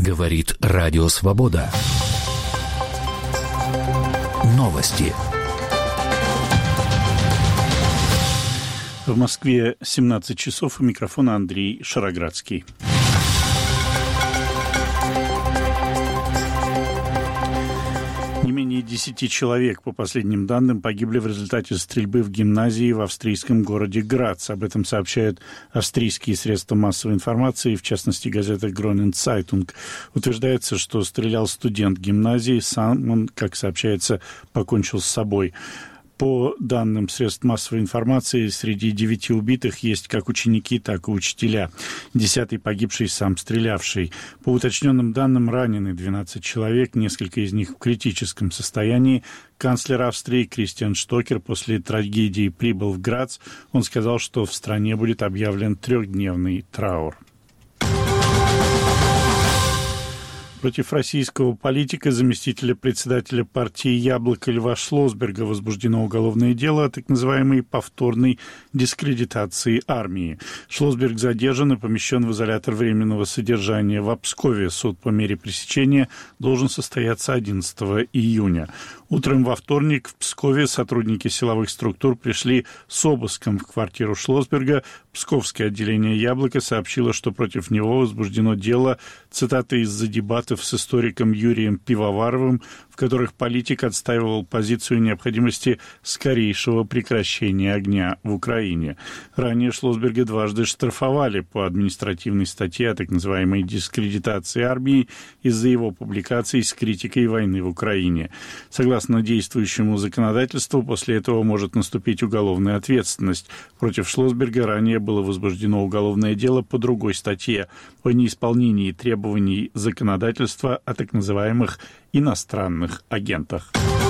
Говорит Радио Свобода. Новости. В Москве 17 часов. У микрофона Андрей Шароградский. Не менее 10 человек, по последним данным, погибли в результате стрельбы в гимназии в австрийском городе Грац. Об этом сообщают австрийские средства массовой информации, в частности, газета Grünen Zeitung. Утверждается, что стрелял студент гимназии, сам он, как сообщается, покончил с собой. По данным средств массовой информации, среди 9 убитых есть как ученики, так и учителя. 10-й погибший сам стрелявший. По уточненным данным, ранены 12 человек, несколько из них в критическом состоянии. Канцлер Австрии Кристиан Штокер после трагедии прибыл в Грац. Он сказал, что в стране будет объявлен 3-дневный траур. Против российского политика, заместителя председателя партии «Яблоко» Льва Шлосберга возбуждено уголовное дело о так называемой повторной дискредитации армии. Шлосберг задержан и помещен в изолятор временного содержания в Пскове. Суд по мере пресечения должен состояться 11 июня. Утром во вторник в Пскове сотрудники силовых структур пришли с обыском в квартиру Шлосберга. Псковское отделение «Яблоко» сообщило, что против него возбуждено дело, цитата из-за дебатов с историком Юрием Пивоваровым, в которых политик отстаивал позицию необходимости скорейшего прекращения огня в Украине. Ранее Шлосберга дважды штрафовали по административной статье о так называемой дискредитации армии из-за его публикаций с критикой войны в Украине. Согласно действующему законодательству, после этого может наступить уголовная ответственность. Против Шлосберга ранее было возбуждено уголовное дело по другой статье о неисполнении требований законодательства о так называемых иностранных агентах.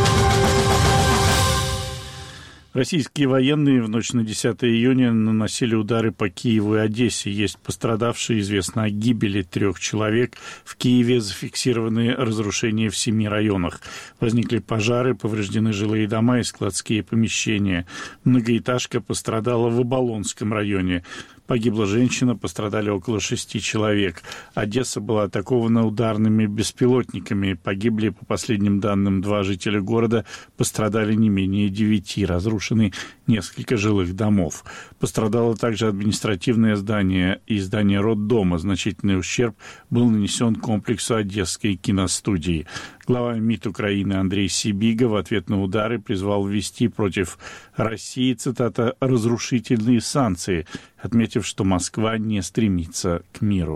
Российские военные в ночь на 10 июня наносили удары по Киеву и Одессе. Есть пострадавшие, известно о гибели 3 человек. В Киеве зафиксированы разрушения в 7 районах. Возникли пожары, повреждены жилые дома и складские помещения. Многоэтажка пострадала в Оболонском районе. Погибла женщина, пострадали около 6 человек. Одесса была атакована ударными беспилотниками. Погибли, по последним данным, 2 жителя города, пострадали не менее 9, разрушены несколько жилых домов. Пострадало также административное здание и здание роддома. Значительный ущерб был нанесен комплексу Одесской киностудии. Глава МИД Украины Андрей Сибига в ответ на удары призвал ввести против России, цитата, «разрушительные санкции», отметив, что Москва не стремится к миру.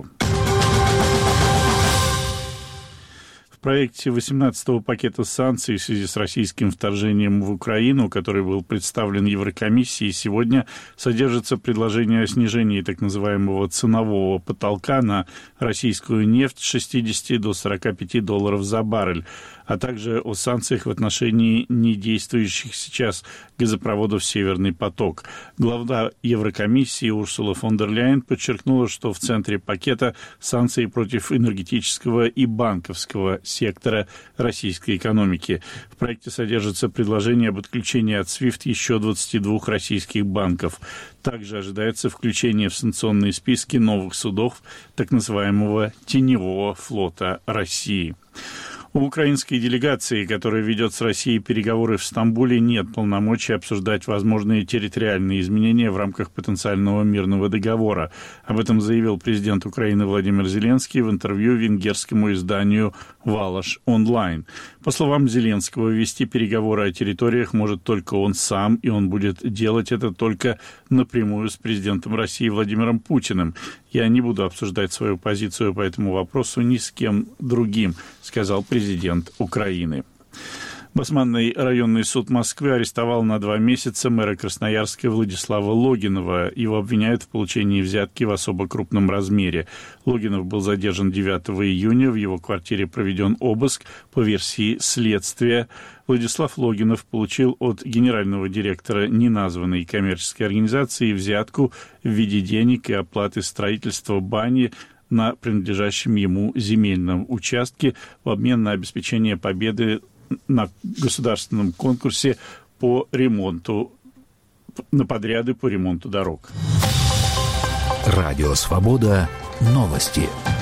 В проекте 18-го пакета санкций в связи с российским вторжением в Украину, который был представлен Еврокомиссией, сегодня содержится предложение о снижении так называемого ценового потолка на российскую нефть с 60 до 45 долларов за баррель, а также о санкциях в отношении недействующих сейчас газопроводов «Северный поток». Глава Еврокомиссии Урсула фон дер Ляйен подчеркнула, что в центре пакета санкции против энергетического и банковского сектора российской экономики. В проекте содержится предложение об отключении от SWIFT еще 22 российских банков. Также ожидается включение в санкционные списки новых судов так называемого теневого флота России. У украинской делегации, которая ведет с Россией переговоры в Стамбуле, нет полномочий обсуждать возможные территориальные изменения в рамках потенциального мирного договора. Об этом заявил президент Украины Владимир Зеленский в интервью венгерскому изданию «Валаш Онлайн». По словам Зеленского, вести переговоры о территориях может только он сам, и он будет делать это только напрямую с президентом России Владимиром Путиным. «Я не буду обсуждать свою позицию по этому вопросу ни с кем другим», сказал президент Украины. Басманный районный суд Москвы арестовал на 2 месяца мэра Красноярска Владислава Логинова. Его обвиняют в получении взятки в особо крупном размере. Логинов был задержан 9 июня. В его квартире проведен обыск. По версии следствия, Владислав Логинов получил от генерального директора неназванной коммерческой организации взятку в виде денег и оплаты строительства бани на принадлежащем ему земельном участке в обмен на обеспечение победы на государственном конкурсе по ремонту, на подряды по ремонту дорог. Радио «Свобода». Новости.